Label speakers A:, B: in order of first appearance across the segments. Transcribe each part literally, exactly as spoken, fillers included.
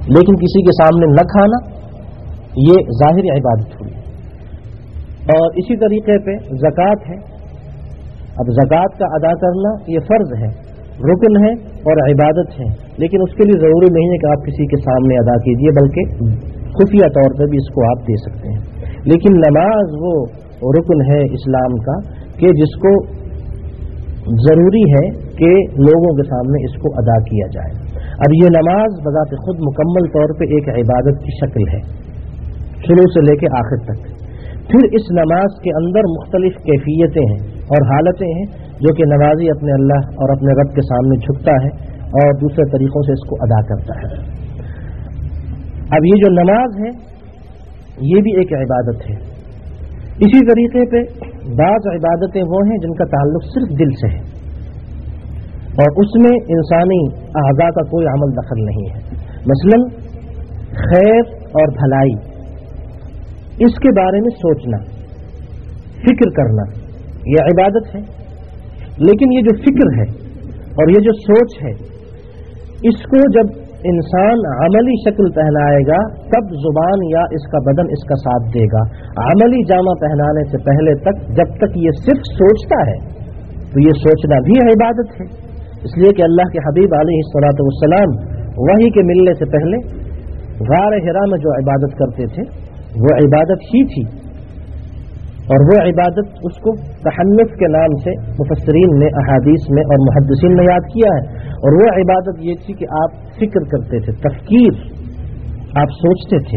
A: लेकिन किसी के सामने न खाना ये ज़ाहिरी इबादत हुई। और इसी तरीके पे ज़कात है। अब ज़कात का अदा करना ये फ़र्ज़ है, रुकन है और इबादत है, लेकिन उसके लिए ज़रूरी नहीं है कि आप किसी के सामने अदा कीजिए, बल्कि खुफिया तौर पर भी इसको आप दे सकते हैं। लेकिन नमाज वो रुकन है इस्लाम का कि जिसको ज़रूरी है कि लोगों के सामने इसको अदा किया जाए। अब ये नमाज बज़ात खुद मुकम्मल तौर पे एक इबादत की शक्ल है, शुरू से लेकर आखिर तक। फिर इस नमाज के अंदर मुख्तलिफ कैफियतें हैं और हालतें हैं जो कि नमाजी अपने अल्लाह और अपने रब के सामने झुकता है और दूसरे तरीक़ों से इसको अदा करता है। अब ये जो नमाज है ये भी एक इबादत है। इसी तरीके पे बाज़ इबादतें वो हैं जिनका ताल्लुक़ सिर्फ दिल से है और उसमें इंसानी अज़ा का कोई अमल दखल नहीं है। मसलन खैर और भलाई, इसके बारे में सोचना, फिक्र करना, यह इबादत है। लेकिन ये जो फिक्र है और ये जो सोच है, इसको जब इंसान अमली शक्ल पहनाएगा तब जुबान या इसका बदन इसका साथ देगा। अमली जामा पहनाने से पहले तक जब तक ये सिर्फ सोचता है तो ये सोचना भी इबादत है। इसलिए कि अल्लाह के हबीब अलैहिस्सलातु वस्सलाम वही के मिलने से पहले गार हिरा में जो इबादत करते थे वो इबादत ही थी, और वो इबादत उसको तहन्नुफ के नाम से मुफस्सिरीन ने अहादीस में और मुहद्दिसीन ने याद किया है। और वो इबादत ये थी कि आप फिक्र करते थे, तफकीर, आप सोचते थे।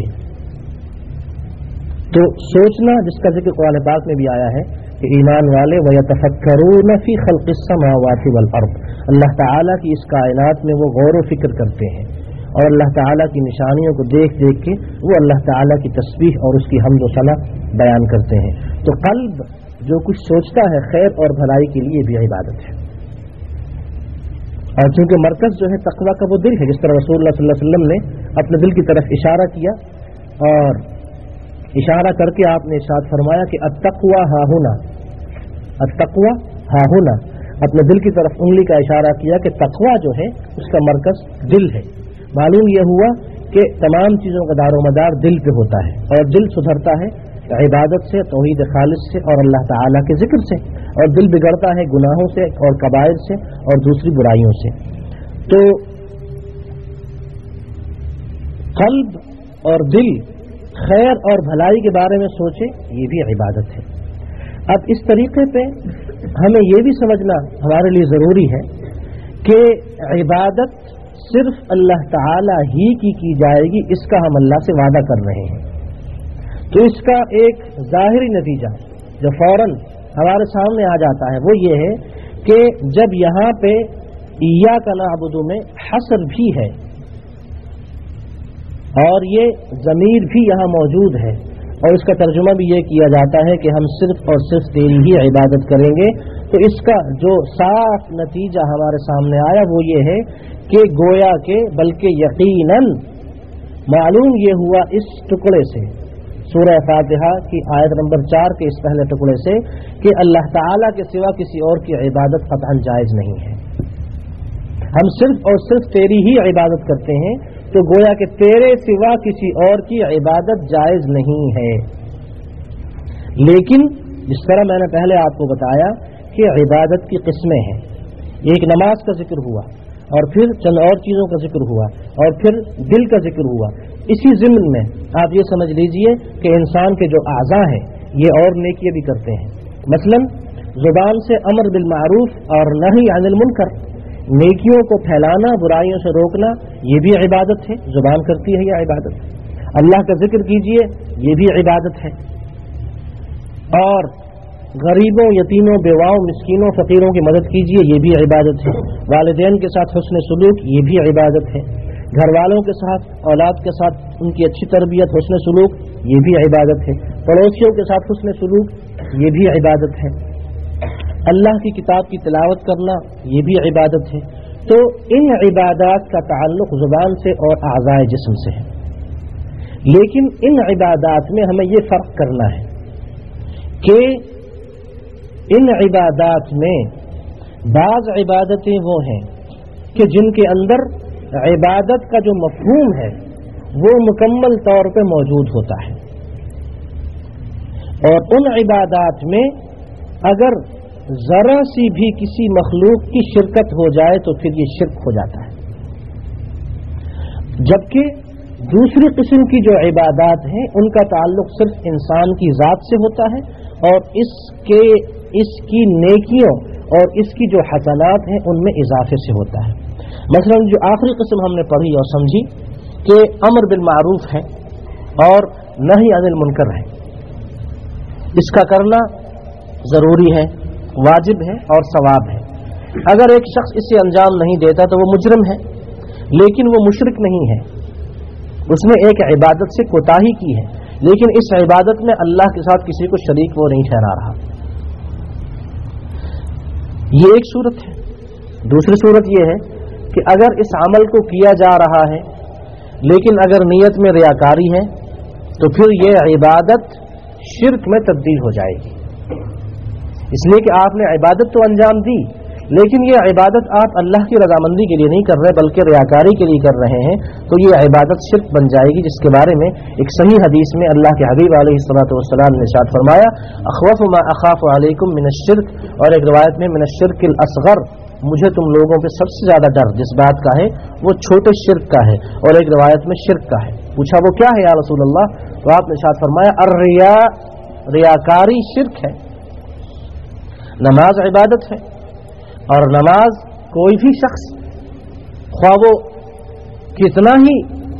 A: तो सोचना जिसका जिक्र कुरान पाक में भी आया है कि ईमान वाले वयतफक्करून फी खल्क़िस समावाति वल अर्द, अल्लाह ताला की इस कायनात में वो गौर व फिक्र करते हैं और अल्लाह ताला की निशानियों को देख देख के वो अल्लाह ताला की तस्बीह और उसकी हम्द व सना बयान करते हैं। तो कल्ब जो कुछ सोचता है खैर और भलाई के लिए भी इबादत है। और चूंकि मरकज जो है तक़वा का वो दिल है, जिस तरह रसूलुल्लाह सल्लल्लाहु अलैहि वसल्लम ने अपने दिल की तरफ इशारा किया और इशारा करके आपने इरशाद फरमाया कि अत्तक़वा हाहुना, अत्तक़वा हाहुना, अपने दिल की तरफ उंगली का इशारा किया कि तक़वा जो है उसका मरकज दिल है। मालूम यह हुआ कि तमाम चीज़ों का दारोमदार दिल पे होता है और दिल सुधरता है इबादत से, तौहीद खालिस से और अल्लाह ताला के जिक्र से, और दिल बिगड़ता है गुनाहों से और कबाइर से और दूसरी बुराइयों से। तो कल्ब और दिल खैर और भलाई के बारे में सोचे, ये भी इबादत है। अब इस तरीके पे हमें ये भी समझना हमारे लिए ज़रूरी है कि इबादत सिर्फ अल्लाह ताला ही की की जाएगी, इसका हम अल्लाह से वादा कर रहे हैं। तो इसका एक ज़ाहिरी नतीजा जो फौरन हमारे सामने आ जाता है वो ये है कि जब यहाँ पे इय्याका नअबुदु में हसर भी है और ये ज़मीर भी यहाँ मौजूद है और इसका तर्जुमा भी ये किया जाता है कि हम सिर्फ और सिर्फ तेरी ही इबादत करेंगे, तो इसका जो साफ नतीजा हमारे सामने आया वो ये है कि गोया के बल्कि यकीनन मालूम ये हुआ इस टुकड़े से, सूरह फातिहा की आयत नंबर चार के इस पहले टुकड़े से, कि अल्लाह ताला के सिवा किसी और की इबादत क़तअन जायज़ नहीं है। हम सिर्फ और सिर्फ तेरी ही इबादत करते हैं, तो गोया कि तेरे सिवा किसी और की इबादत जायज़ नहीं है। लेकिन जिस तरह मैंने पहले आपको बताया कि इबादत की किस्में हैं, एक नमाज का जिक्र हुआ और फिर चंद और चीज़ों का जिक्र हुआ और फिर दिल का जिक्र हुआ। इसी ज़िम्न में आप ये समझ लीजिए कि इंसान के जो आज़ा हैं ये और नेकियां भी करते हैं। मसलन ज़ुबान से अमर बिल मारूफ और नही अनिल मुनकर, नेकियों को फैलाना, बुराइयों से रोकना, ये भी इबादत है, ज़ुबान करती है यह इबादत। अल्लाह का जिक्र कीजिए, ये भी इबादत है। और गरीबों, यतीमों, बेवाओं, मिस्कीनों, फ़कीरों की मदद कीजिए, ये भी इबादत है। वालिदैन के साथ हुस्न सलूक, ये भी इबादत है। घर वालों के साथ, औलाद के साथ उनकी अच्छी तरबियत, हुस्न सलूक, ये भी इबादत है। पड़ोसियों के साथ हुस्न सलूक, ये भी इबादत है। अल्लाह की किताब की तिलावत करना, ये भी इबादत है। तो इन इबादत का ताल्लुक़ ज़ुबान से और आज़ाए जिस्म से है। लेकिन इन इबादत में हमें ये फ़र्क करना है कि इन इबादत में बाज़ इबादतें वो हैं कि जिनके अंदर इबादत का जो मफ़हूम है وہ مکمل طور پہ موجود ہوتا ہے، اور ان عبادات میں اگر ذرا سی بھی کسی مخلوق کی شرکت ہو جائے تو پھر یہ شرک ہو جاتا ہے. جبکہ دوسری قسم کی جو عبادات ہیں ان کا تعلق صرف انسان کی ذات سے ہوتا ہے، اور اس کے اس کی نیکیوں اور اس کی جو حسنات ہیں ان میں اضافے سے ہوتا ہے. مثلا جو آخری قسم ہم نے پڑھی اور سمجھی کہ امر بالمعروف ہے اور نہی عن المنکر ہے، اس کا کرنا ضروری ہے، واجب ہے اور ثواب ہے. اگر ایک شخص اسے انجام نہیں دیتا تو وہ مجرم ہے، لیکن وہ مشرک نہیں ہے، اس نے ایک عبادت سے کوتاہی کی ہے، لیکن اس عبادت میں اللہ کے ساتھ کسی کو شریک وہ نہیں ٹھہرا رہا. یہ ایک صورت ہے. دوسری صورت یہ ہے کہ اگر اس عمل کو کیا جا رہا ہے لیکن اگر نیت میں ریاکاری ہے تو پھر یہ عبادت شرک میں تبدیل ہو جائے گی، اس لیے کہ آپ نے عبادت تو انجام دی لیکن یہ عبادت آپ اللہ کی رضامندی کے لیے نہیں کر رہے بلکہ ریاکاری کے لیے کر رہے ہیں، تو یہ عبادت شرک بن جائے گی، جس کے بارے میں ایک صحیح حدیث میں اللہ کے حبیب علیہ الصلوۃ والسلام نے ارشاد فرمایا اخوف ما اخاف علیکم من الشرک، اور ایک روایت میں من الشرک الاصغر، مجھے تم لوگوں پہ سب سے زیادہ ڈر جس بات کا ہے وہ چھوٹے شرک کا ہے، اور ایک روایت میں شرک کا ہے. پوچھا وہ کیا ہے یا رسول اللہ؟ تو آپ نے ارشاد فرمایا الریا، ریاکاری شرک ہے. نماز عبادت ہے، اور نماز کوئی بھی شخص خواہ وہ کتنا ہی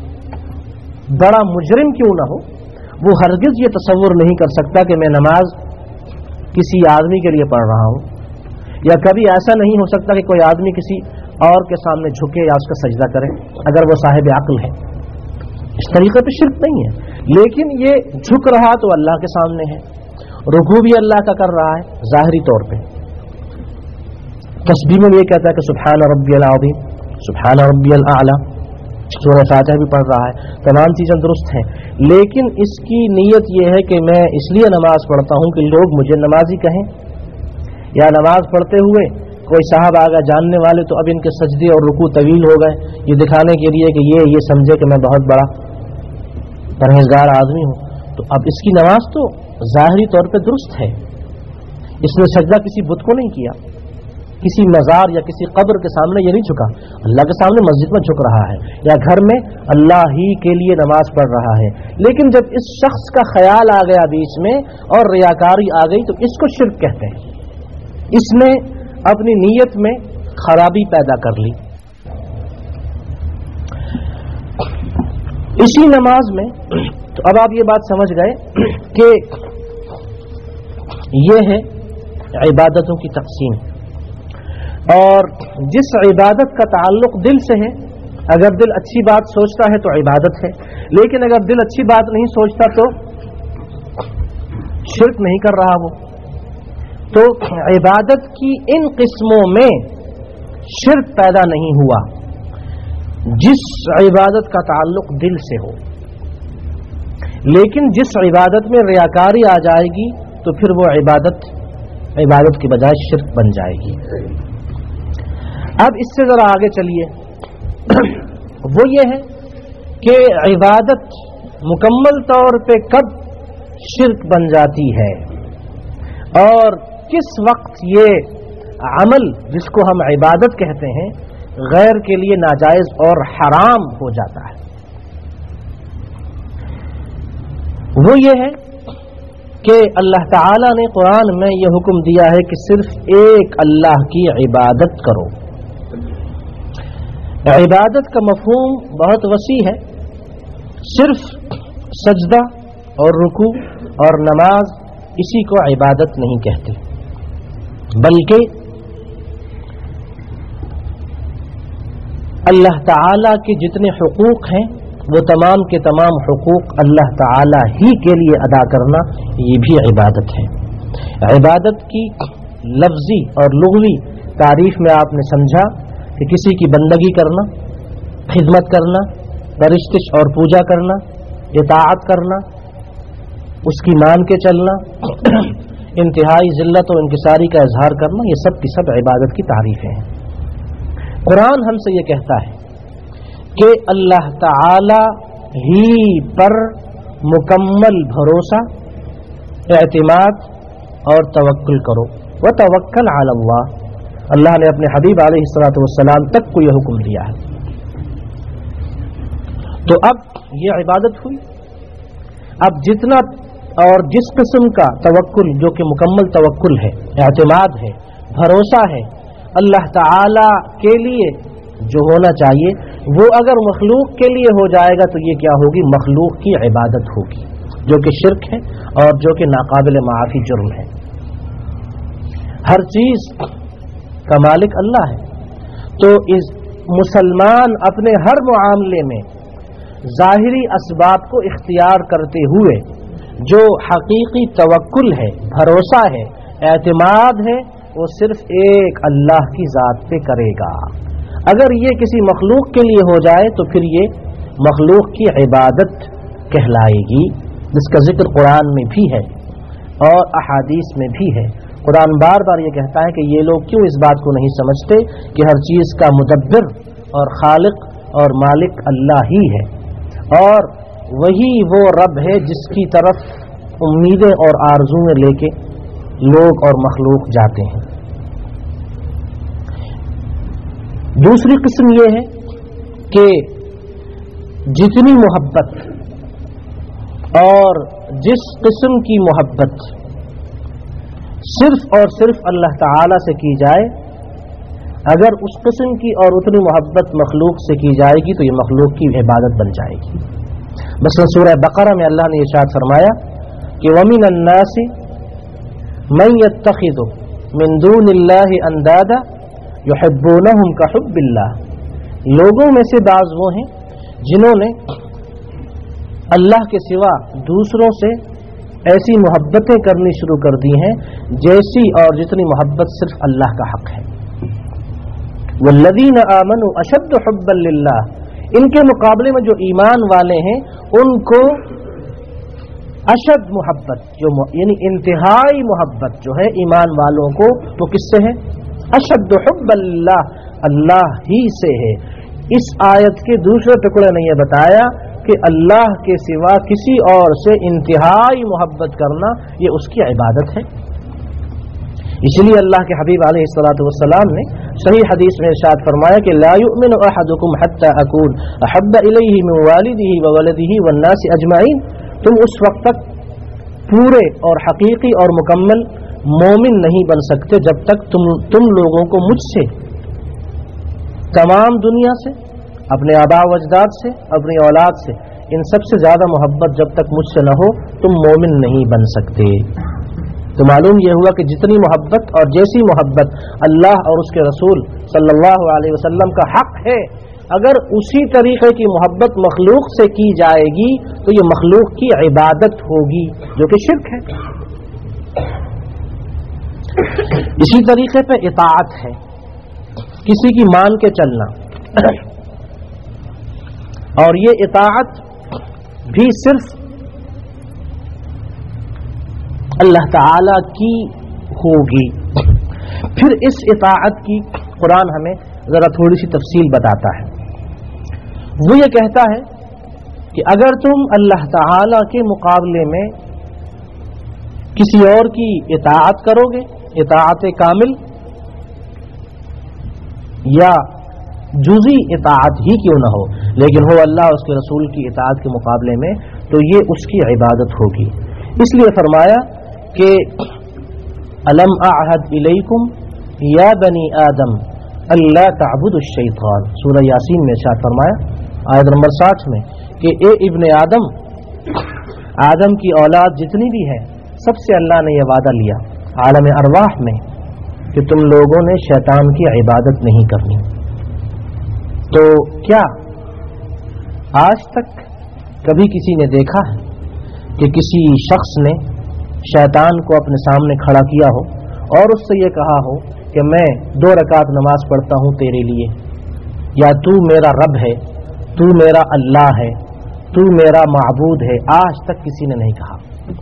A: بڑا مجرم کیوں نہ ہو، وہ ہرگز یہ تصور نہیں کر سکتا کہ میں نماز کسی آدمی کے لیے پڑھ رہا ہوں، یا کبھی ایسا نہیں ہو سکتا کہ کوئی آدمی کسی اور کے سامنے جھکے یا اس کا سجدہ کرے اگر وہ صاحب عقل ہے. اس طریقے پہ شرک نہیں ہے، لیکن یہ جھک رہا تو اللہ کے سامنے ہے، رکوع بھی اللہ کا کر رہا ہے ظاہری طور پہ، تسبیح میں یہ کہتا ہے کہ سبحان ربی العظیم، سبحان ربی الاعلی، سورہ فاتحہ بھی پڑھ رہا ہے، تمام چیزیں درست ہیں، لیکن اس کی نیت یہ ہے کہ میں اس لیے نماز پڑھتا ہوں کہ لوگ مجھے نمازی کہیں، یا نماز پڑھتے ہوئے کوئی صاحب آگا جاننے والے تو اب ان کے سجدے اور رکوع طویل ہو گئے، یہ دکھانے کے لیے کہ یہ یہ سمجھے کہ میں بہت بڑا پرہیزگار آدمی ہوں. تو اب اس کی نماز تو ظاہری طور پہ درست ہے، اس نے سجدہ کسی بت کو نہیں کیا، کسی مزار یا کسی قبر کے سامنے یہ نہیں جھکا، اللہ کے سامنے مسجد میں جھک رہا ہے یا گھر میں اللہ ہی کے لیے نماز پڑھ رہا ہے. لیکن جب اس شخص کا خیال آ گیا بیچ میں اور ریاکاری آ گئی تو اس کو شرک کہتے ہیں. اس نے اپنی نیت میں خرابی پیدا کر لی. اسی نماز میں تو اب آپ یہ بات سمجھ گئے کہ یہ ہے عبادتوں کی تقسیم، اور جس عبادت کا تعلق دل سے ہے، اگر دل اچھی بات سوچتا ہے تو عبادت ہے، لیکن اگر دل اچھی بات نہیں سوچتا تو شرک نہیں کر رہا وہ. تو عبادت کی ان قسموں میں شرک پیدا نہیں ہوا جس عبادت کا تعلق دل سے ہو، لیکن جس عبادت میں ریاکاری آ جائے گی تو پھر وہ عبادت عبادت کی بجائے شرک بن جائے گی. اب اس سے ذرا آگے چلیے، وہ یہ ہے کہ عبادت مکمل طور پہ کب شرک بن جاتی ہے اور کس وقت یہ عمل جس کو ہم عبادت کہتے ہیں غیر کے لیے ناجائز اور حرام ہو جاتا ہے. وہ یہ ہے کہ اللہ تعالی نے قرآن میں یہ حکم دیا ہے کہ صرف ایک اللہ کی عبادت کرو. عبادت کا مفہوم بہت وسیع ہے، صرف سجدہ اور رکوع اور نماز اسی کو عبادت نہیں کہتے، بلکہ اللہ تعالی کے جتنے حقوق ہیں وہ تمام کے تمام حقوق اللہ تعالی ہی کے لیے ادا کرنا یہ بھی عبادت ہے. عبادت کی لفظی اور لغوی تعریف میں آپ نے سمجھا کہ کسی کی بندگی کرنا، خدمت کرنا، پرستش اور پوجا کرنا، اطاعت کرنا، اس کی مان کے چلنا، انتہائی ذلت و انکساری کا اظہار کرنا، یہ سب کی سب عبادت کی تعریفیں ہیں. قرآن ہم سے یہ کہتا ہے کہ اللہ تعالی ہی پر مکمل بھروسہ، اعتماد اور توکل کرو۔ وتوکل علی اللہ، اللہ نے اپنے حبیب علیہ الصلوۃ والسلام تک کو یہ حکم دیا ہے۔ تو اب یہ عبادت ہوئی۔ اب جتنا اور جس قسم کا توکل، جو کہ مکمل توکل ہے، اعتماد ہے، بھروسہ ہے اللہ تعالی کے لیے جو ہونا چاہیے، وہ اگر مخلوق کے لیے ہو جائے گا تو یہ کیا ہوگی؟ مخلوق کی عبادت ہوگی، جو کہ شرک ہے اور جو کہ ناقابل معافی جرم ہے۔ ہر چیز کا مالک اللہ ہے، تو اس مسلمان اپنے ہر معاملے میں ظاہری اسباب کو اختیار کرتے ہوئے جو حقیقی توکل ہے، بھروسہ ہے، اعتماد ہے، وہ صرف ایک اللہ کی ذات پہ کرے گا۔ اگر یہ کسی مخلوق کے لیے ہو جائے تو پھر یہ مخلوق کی عبادت کہلائے گی، جس کا ذکر قرآن میں بھی ہے اور احادیث میں بھی ہے۔ قرآن بار بار یہ کہتا ہے کہ یہ لوگ کیوں اس بات کو نہیں سمجھتے کہ ہر چیز کا مدبر اور خالق اور مالک اللہ ہی ہے، اور وہی وہ رب ہے جس کی طرف امیدیں اور آرزویں لے کے لوگ اور مخلوق جاتے ہیں۔ دوسری قسم یہ ہے کہ جتنی محبت اور جس قسم کی محبت صرف اور صرف اللہ تعالی سے کی جائے، اگر اس قسم کی اور اتنی محبت مخلوق سے کی جائے گی تو یہ مخلوق کی عبادت بن جائے گی۔ مثلا سورہ بقرہ میں اللہ نے ارشاد فرمایا کہ وَمِنَ النَّاسِ مَن يَتَّخِذُ مِن دُونِ اللَّهِ أَندَادًا يُحِبُّونَهُمْ كَحُبِّ اللَّهِ، لوگوں میں سے بعض وہ ہیں جنہوں نے اللہ کے سوا دوسروں سے ایسی محبتیں کرنی شروع کر دی ہیں جیسی اور جتنی محبت صرف اللہ کا حق ہے۔ وَالَّذِينَ آمَنُوا أَشَدُّ حُبًّا لِلَّهِ، ان کے مقابلے میں جو ایمان والے ہیں ان کو اشد محبت، جو یعنی انتہائی محبت جو ہے ایمان والوں کو، وہ کس سے ہے؟ اشد حب اللہ، اللہ ہی سے ہے۔ اس آیت کے دوسرے ٹکڑے نے یہ بتایا کہ اللہ کے سوا کسی اور سے انتہائی محبت کرنا یہ اس کی عبادت ہے۔ اس لیے اللہ کے حبیب علیہ الصلوۃ والسلام نے صحیح حدیث میں ارشاد فرمایا کہ لا یؤمن احدکم حتی اکون احب الیہ من والدہ وولدہ والناس اجمعین، تم اس وقت تک پورے اور حقیقی اور مکمل مومن نہیں بن سکتے جب تک تم تم لوگوں کو مجھ سے، تمام دنیا سے، اپنے آباء و اجداد سے، اپنی اولاد سے، ان سب سے زیادہ محبت جب تک مجھ سے نہ ہو تم مومن نہیں بن سکتے۔ تو معلوم یہ ہوا کہ جتنی محبت اور جیسی محبت اللہ اور اس کے رسول صلی اللہ علیہ وسلم کا حق ہے، اگر اسی طریقے کی محبت مخلوق سے کی جائے گی تو یہ مخلوق کی عبادت ہوگی، جو کہ شرک ہے۔ اسی طریقے پہ اطاعت ہے، کسی کی مان کے چلنا، اور یہ اطاعت بھی صرف اللہ تعالی کی ہوگی۔ پھر اس اطاعت کی قرآن ہمیں ذرا تھوڑی سی تفصیل بتاتا ہے۔ وہ یہ کہتا ہے کہ اگر تم اللہ تعالی کے مقابلے میں کسی اور کی اطاعت کرو گے، اطاعت کامل یا جزئی اطاعت ہی کیوں نہ ہو، لیکن ہو اللہ اس کے رسول کی اطاعت کے مقابلے میں، تو یہ اس کی عبادت ہوگی۔ اس لیے فرمایا کہ الم اعہد الیکم یا بنی آدم اللہ تعبدوا الشیطان، سورہ یاسین میں ارشاد فرمایا آیت نمبر ساٹھ میں کہ اے ابن آدم، آدم کی اولاد جتنی بھی ہے سب سے اللہ نے یہ وعدہ لیا عالم ارواح میں کہ تم لوگوں نے شیطان کی عبادت نہیں کرنی۔ تو کیا آج تک کبھی کسی نے دیکھا ہے کہ کسی شخص نے شیطان کو اپنے سامنے کھڑا کیا ہو اور اس سے یہ کہا ہو کہ میں دو رکعت نماز پڑھتا ہوں تیرے لیے، یا تو میرا رب ہے، تو میرا اللہ ہے، تو میرا معبود ہے؟ آج تک کسی نے نہیں کہا۔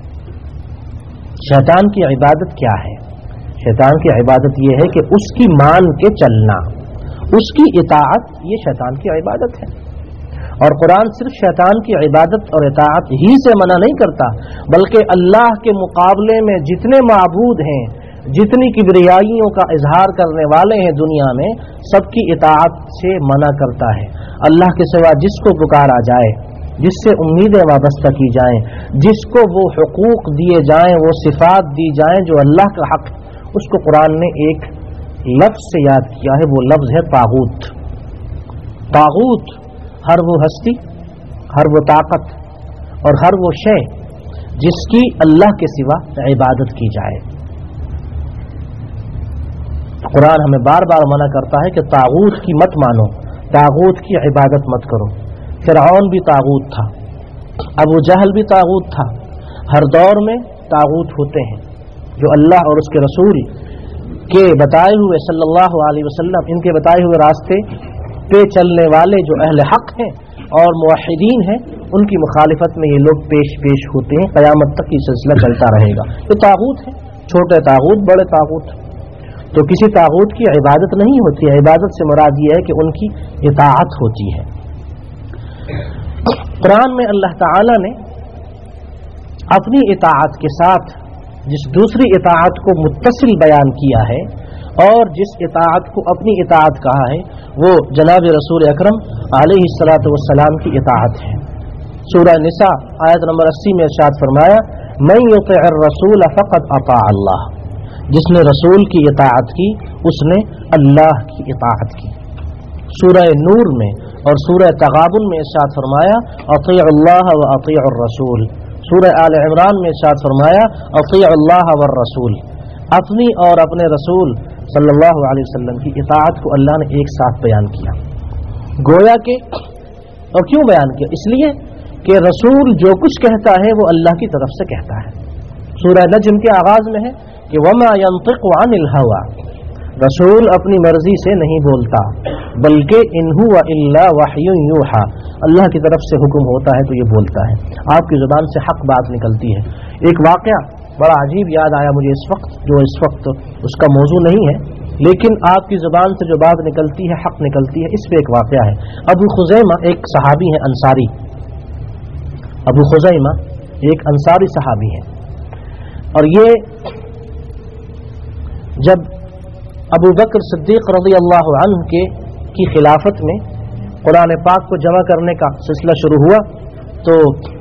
A: شیطان کی عبادت کیا ہے؟ شیطان کی عبادت یہ ہے کہ اس کی مان کے چلنا، اس کی اطاعت، یہ شیطان کی عبادت ہے۔ اور قرآن صرف شیطان کی عبادت اور اطاعت ہی سے منع نہیں کرتا، بلکہ اللہ کے مقابلے میں جتنے معبود ہیں، جتنی کبریائیوں کا اظہار کرنے والے ہیں دنیا میں، سب کی اطاعت سے منع کرتا ہے۔ اللہ کے سوا جس کو پکارا جائے، جس سے امیدیں وابستہ کی جائیں، جس کو وہ حقوق دیے جائیں، وہ صفات دی جائیں جو اللہ کا حق، اس کو قرآن نے ایک لفظ سے یاد کیا ہے، وہ لفظ ہے طاغوت۔ طاغوت ہر وہ ہستی، ہر وہ طاقت اور ہر وہ شے جس کی اللہ کے سوا عبادت کی جائے۔ قرآن ہمیں بار بار منع کرتا ہے کہ طاغوت کی مت مانو، طاغوت کی عبادت مت کرو۔ فرعون بھی طاغوت تھا، ابو جہل بھی طاغوت تھا۔ ہر دور میں طاغوت ہوتے ہیں جو اللہ اور اس کے رسول کے بتائے ہوئے صلی اللہ علیہ وسلم، ان کے بتائے ہوئے راستے پہ چلنے والے جو اہل حق ہیں اور موحدین ہیں، ان کی مخالفت میں یہ لوگ پیش پیش ہوتے ہیں۔ قیامت تک یہ سلسلہ چلتا رہے گا۔ یہ طاغوت ہے، چھوٹے طاغوت، بڑے طاغوت۔ تو کسی طاغوت کی عبادت نہیں ہوتی ہے، عبادت سے مراد یہ ہے کہ ان کی اطاعت ہوتی ہے۔ قرآن میں اللہ تعالی نے اپنی اطاعت کے ساتھ جس دوسری اطاعت کو متصل بیان کیا ہے اور جس اطاعت کو اپنی اطاعت کہا ہے، وہ جناب رسول اکرم علیہ الصلاۃ والسلام کی اطاعت ہے۔ سورہ نساء آیت نمبر اسی میں ارشاد فرمایا، من یطع الرسول فقد اطاع اللہ، جس نے رسول کی اطاعت کی اس نے اللہ کی اطاعت کی۔ سورہ نور میں اور سورہ تغابن میں ارشاد فرمایا، اطیع اللہ و اطیع الرسول۔ سورہ آل عمران میں ارشاد فرمایا، اطیع اللہ والرسول۔ اپنی اور اپنے رسول صلی اللہ علیہ وسلم کی اطاعت کو اللہ نے ایک ساتھ بیان کیا، گویا کہ، اور کیوں بیان کیا؟ اس لیے کہ رسول جو کچھ کہتا ہے وہ اللہ کی طرف سے کہتا ہے۔ سورہ نجم کے آغاز میں ہے کہ وما ينطق عن الهوى، رسول اپنی مرضی سے نہیں بولتا بلکہ ان هو الا وحی یوحى، اللہ کی طرف سے حکم ہوتا ہے تو یہ بولتا ہے، آپ کی زبان سے حق بات نکلتی ہے۔ ایک واقعہ بڑا عجیب یاد آیا مجھے اس وقت، جو اس وقت اس کا موضوع نہیں ہے، لیکن آپ کی زبان سے جو بات نکلتی ہے، حق نکلتی ہے، اس پہ ایک واقعہ ہے۔ ابو خزیمہ ایک صحابی ہے انصاری، ابو خزیمہ ایک انصاری صحابی ہے، اور یہ جب ابو بکر صدیق رضی اللہ عنہ کے کی خلافت میں قرآن پاک کو جمع کرنے کا سلسلہ شروع ہوا تو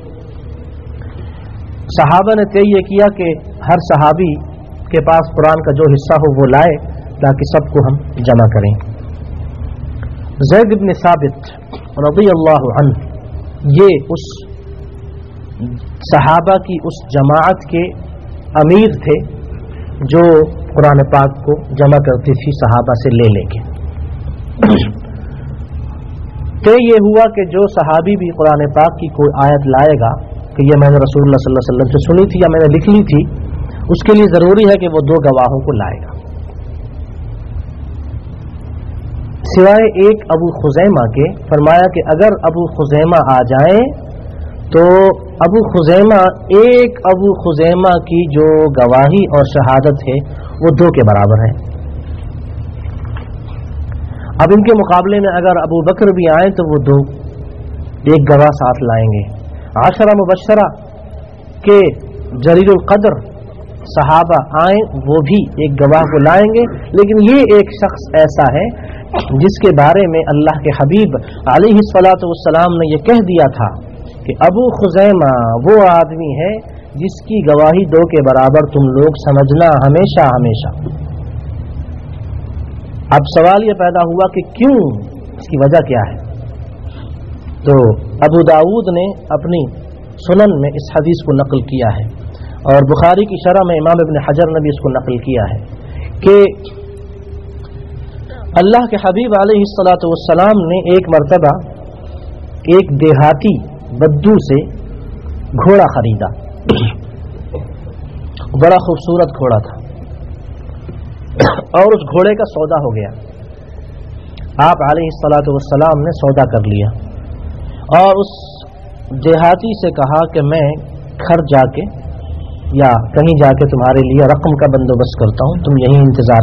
A: صحابہ نے طے یہ کیا کہ ہر صحابی کے پاس قرآن کا جو حصہ ہو وہ لائے تاکہ سب کو ہم جمع کریں۔ زید بن ثابت رضی اللہ عنہ یہ اس صحابہ کی اس جماعت کے امیر تھے جو قرآن پاک کو جمع کرتی تھی صحابہ سے لے لے کے۔ تو یہ ہوا کہ جو صحابی بھی قرآن پاک کی کوئی آیت لائے گا کہ یہ میں نے رسول اللہ صلی اللہ علیہ وسلم سے سنی تھی یا میں نے لکھ لی تھی، اس کے لیے ضروری ہے کہ وہ دو گواہوں کو لائے گا، سوائے ایک ابو خزیمہ کے۔ فرمایا کہ اگر ابو خزیمہ آ جائیں تو ابو خزیمہ ایک ابو خزیمہ کی جو گواہی اور شہادت ہے وہ دو کے برابر ہے۔ اب ان کے مقابلے میں اگر ابو بکر بھی آئیں تو وہ دو ایک گواہ ساتھ لائیں گے۔ عشرہ مبشرہ کے جلیل القدر صحابہ آئیں وہ بھی ایک گواہ کو لائیں گے، لیکن یہ ایک شخص ایسا ہے جس کے بارے میں اللہ کے حبیب علیہ الصلاۃ والسلام نے یہ کہہ دیا تھا کہ ابو خزیمہ وہ آدمی ہے جس کی گواہی دو کے برابر تم لوگ سمجھنا ہمیشہ ہمیشہ۔ اب سوال یہ پیدا ہوا کہ کیوں، اس کی وجہ کیا ہے؟ تو ابو داؤد نے اپنی سنن میں اس حدیث کو نقل کیا ہے اور بخاری کی شرح میں امام ابن حجر نے بھی اس کو نقل کیا ہے کہ اللہ کے حبیب علیہ الصلاۃ والسلام نے ایک مرتبہ ایک دیہاتی بدو سے گھوڑا خریدا، بڑا خوبصورت گھوڑا تھا اور اس گھوڑے کا سودا ہو گیا۔ آپ علیہ الصلاۃ والسلام نے سودا کر لیا اور اس دیہاتی سے کہا کہ میں گھر جا کے یا کہیں جا کے تمہارے لیے رقم کا بندوبست کرتا ہوں، تم یہیں انتظار